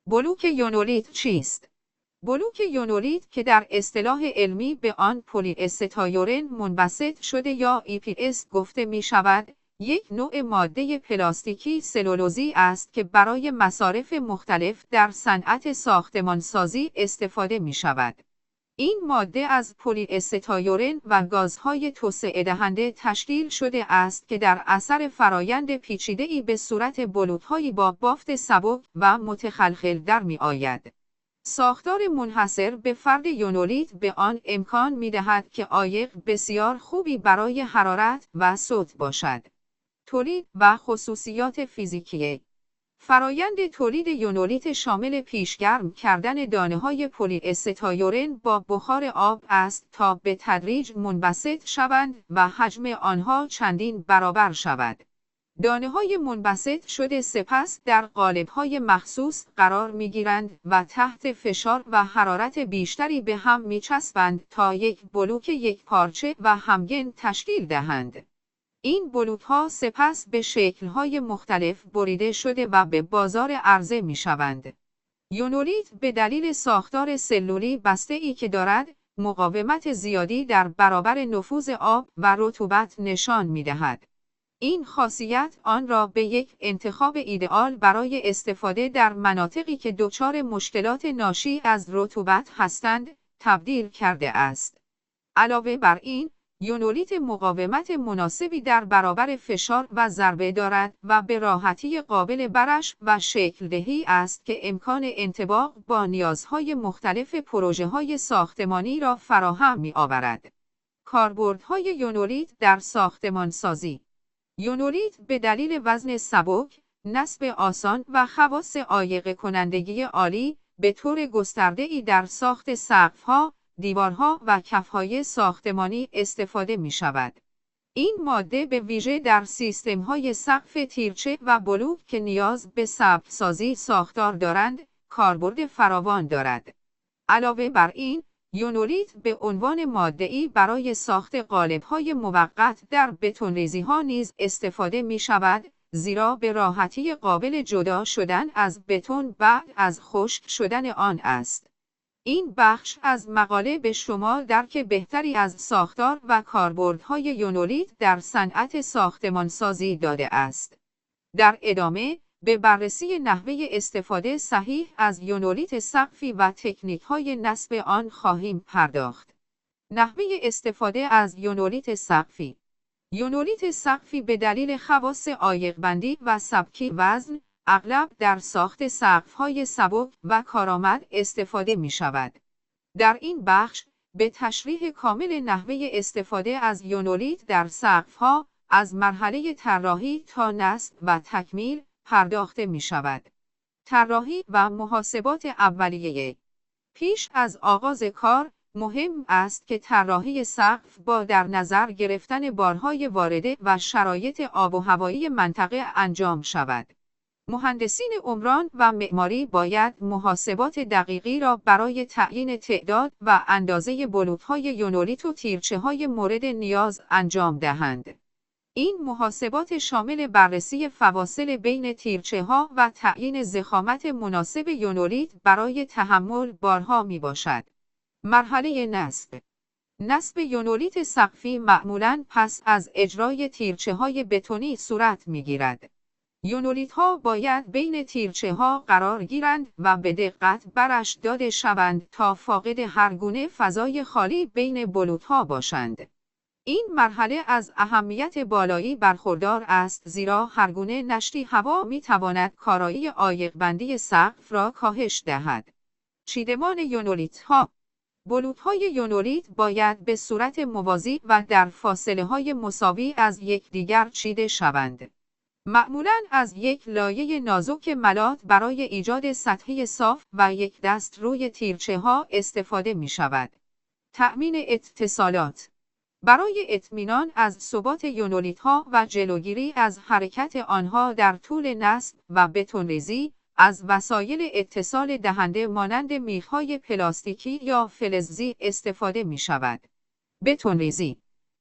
بلوک یونولیت چیست؟ بلوک یونولیت که در اصطلاح علمی به آن پلی استایرن منبسط شده یا EPS گفته می شود، یک نوع ماده پلاستیکی سلولوزی است که برای مصارف مختلف در صنعت ساختمانسازی استفاده می شود. این ماده از پلی استایرن و گازهای توسعه دهنده تشکیل شده است که در اثر فرایند پیچیده‌ای به صورت بلوک‌هایی با بافت سبک و متخلخل در می آید. ساختار منحصر به فرد یونولیت به آن امکان می دهد که عایق بسیار خوبی برای حرارت و صوت باشد. تولید و خصوصیات فیزیکی. فرایند تولید یونولیت شامل پیشگرم کردن دانه‌های پلی استایرن با بخار آب است تا به تدریج منبسط شوند و حجم آنها چندین برابر شود. دانه‌های منبسط شده سپس در قالب‌های مخصوص قرار می‌گیرند و تحت فشار و حرارت بیشتری به هم می‌چسبند تا یک بلوک یکپارچه و همگن تشکیل دهند. این بلوک‌ها سپس به شکل‌های مختلف بریده شده و به بازار عرضه می‌شوند. یونولیت به دلیل ساختار سلولی بسته‌ای که دارد، مقاومت زیادی در برابر نفوذ آب و رطوبت نشان می‌دهد. این خاصیت آن را به یک انتخاب ایدئال برای استفاده در مناطقی که دچار مشکلات ناشی از رطوبت هستند، تبدیل کرده است. علاوه بر این، یونولیت مقاومت مناسبی در برابر فشار و ضربه دارد و به راحتی قابل برش و شکل‌دهی است که امکان انطباق با نیازهای مختلف پروژه‌های ساختمانی را فراهم می‌آورد. کاربردهای یونولیت در ساختمانسازی. یونولیت به دلیل وزن سبک، نصب آسان و خواص عایق کنندگی عالی، به طور گسترده‌ای در ساخت سقف‌ها، دیوارها و کف‌های ساختمانی استفاده می‌شود. این ماده به ویژه در سیستم‌های سقف تیرچه و بلوک که نیاز به ثبت‌سازی ساختار دارند، کاربرد فراوان دارد. علاوه بر این، یونولیت به عنوان ماده‌ای برای ساخت قالب‌های موقت در بتون‌ریزی‌ها نیز استفاده می‌شود، زیرا به راحتی قابل جدا شدن از بتون بعد از خشک شدن آن است. این بخش از مقاله به شما درک بهتری از ساختار و کاربردهای یونولیت در صنعت ساختمانسازی داده است. در ادامه، به بررسی نحوه استفاده صحیح از یونولیت سقفی و تکنیک‌های نصب آن خواهیم پرداخت. نحوه استفاده از یونولیت سقفی. یونولیت سقفی به دلیل خواص عایق‌بندی و سبکی وزن، اغلب در ساخت سقف‌های سبک و کارآمد استفاده می‌شود. در این بخش، به تشریح کامل نحوه استفاده از یونولیت در سقف‌ها، از مرحله طراحی تا نصب و تکمیل، پرداخته می‌شود. طراحی و محاسبات اولیه. پیش از آغاز کار، مهم است که طراحی سقف با در نظر گرفتن بارهای وارده و شرایط آب و هوایی منطقه انجام شود. مهندسین عمران و معماری باید محاسبات دقیقی را برای تعیین تعداد و اندازه بلوک‌های یونولیت و تیرچه‌های مورد نیاز انجام دهند. این محاسبات شامل بررسی فواصل بین تیرچه‌ها و تعیین ضخامت مناسب یونولیت برای تحمل بارها میباشد. مرحله نصب. نصب یونولیت سقفی معمولاً پس از اجرای تیرچه‌های بتونی صورت میگیرد. یونولیت‌ها باید بین تیرچه‌ها قرار گیرند و به دقت برش داده شوند تا فاقد هر گونه فضای خالی بین بلوک‌ها باشند. این مرحله از اهمیت بالایی برخوردار است زیرا هر گونه نشتی هوا می‌تواند کارایی عایق‌بندی سقف را کاهش دهد. چیدمان یونولیت‌ها. بلوک‌های یونولیت باید به صورت موازی و در فاصله‌های مساوی از یکدیگر چیده شوند. معمولاً از یک لایه نازک ملات برای ایجاد سطحی صاف و یک دست روی تیرچه‌ها استفاده می‌شود. تأمین اتصالات. برای اطمینان از ثبات یونولیت‌ها و جلوگیری از حرکت آنها در طول نصب و بتون‌ریزی، از وسایل اتصال دهنده مانند میخ‌های پلاستیکی یا فلزی استفاده می‌شود. بتون‌ریزی.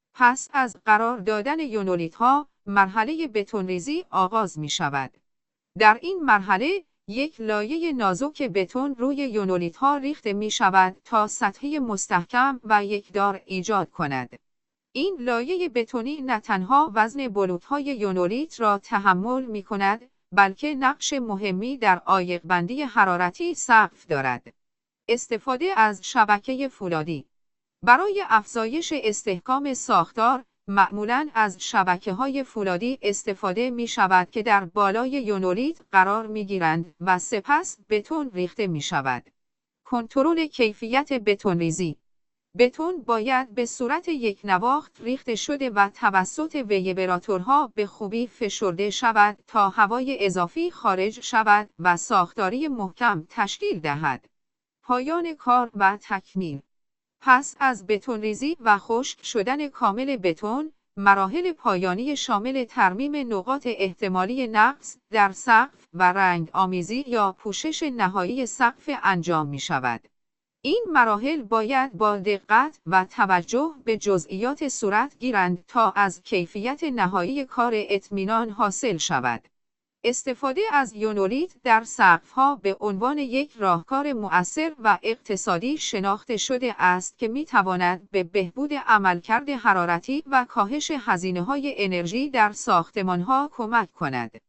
پس از قرار دادن یونولیت‌ها، مرحله بتون‌ریزی آغاز می‌شود. در این مرحله، یک لایه نازک بتون روی یونولیت‌ها ریخته می‌شود تا سطحی مستحکم و یکدار ایجاد کند. این لایه بتونی نه تنها وزن بلوط‌های یونولیت را تحمل می‌کند، بلکه نقش مهمی در عایق‌بندی حرارتی سقف دارد. استفاده از شبکه فولادی برای افزایش استحکام ساختار، معمولاً از شبکه‌های فولادی استفاده می‌شود که در بالای یونولیت قرار می‌گیرند و سپس بتون ریخته می‌شود. کنترل کیفیت بتون‌ریزی بتون باید به صورت یک نواخت ریخته شده و توسط ویبراتورها به خوبی فشرده شود تا هوای اضافی خارج شود و ساختاری محکم تشکیل دهد. پایان کار و تکمیل. پس از بتون‌ریزی و خشک شدن کامل بتون، مراحل پایانی شامل ترمیم نقاط احتمالی نقص در سقف و رنگ آمیزی یا پوشش نهایی سقف انجام می شود. این مراحل باید با دقت و توجه به جزئیات صورت گیرند تا از کیفیت نهایی کار اطمینان حاصل شود. استفاده از یونولیت در سقف‌ها به عنوان یک راهکار مؤثر و اقتصادی شناخته شده است که می‌تواند به بهبود عملکرد حرارتی و کاهش هزینه‌های انرژی در ساختمان‌ها کمک کند.